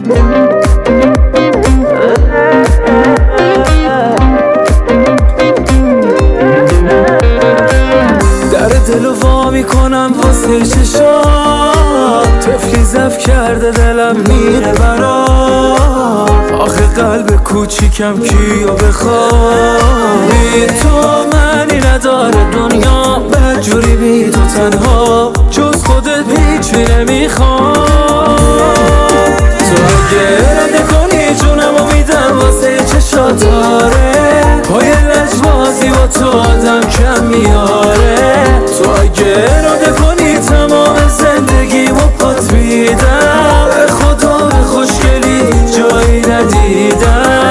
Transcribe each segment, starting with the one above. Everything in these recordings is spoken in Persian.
در دلو وا میکنم واسه چشات، طفلی زف کرده دلم میره برات. آخه قلب کوچیکم کیو بخواد، بی تو معنی نداره دنیا، بدجوری بی تو تنها، جز خودت هیچی نمیخواد. تو اگه اراده کنی جونمو میدم واسه چشات، آره پای لجبازی با تو آدم کم میاره. تو اگه اراده کنی تمام زندگیمو پات میدم، به خدا به خوشگلی جایی ندیدم.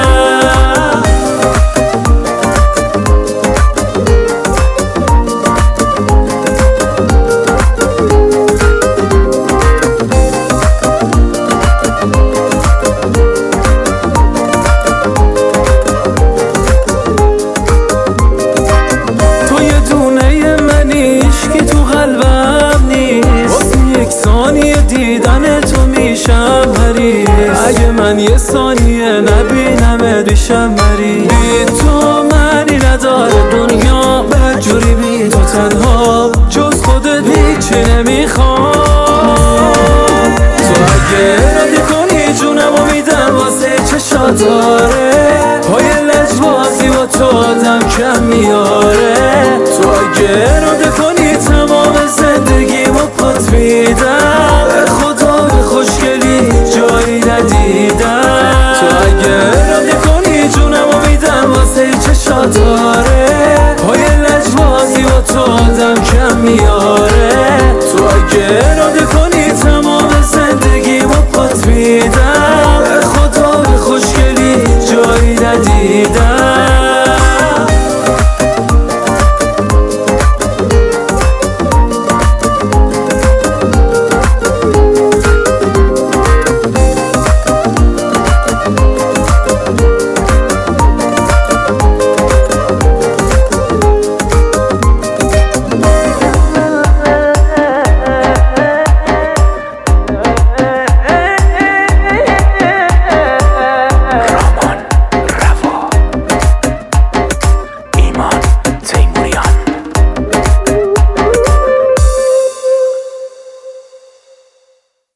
دیدن تو میشم مریض، اگه من یه ثانیه نبینم دیشم مریض. بی تو معنی نداره دنیا، بدجوری بی تو تنها، جز خودت هیچی نمیخواد. تو اگه اراده کنی جونمو میدم واسه چشات، آره پای لجبازی با تو آدم کم میاره. تو اگه اراده کنی تمام زندگیمو پات میدم، به خدا به خوشگلی جایی ندیدم. تو اگه اراده کنی جونمو میدم واسه چشات، آره پای لجبازی با تو آدم کم میاره.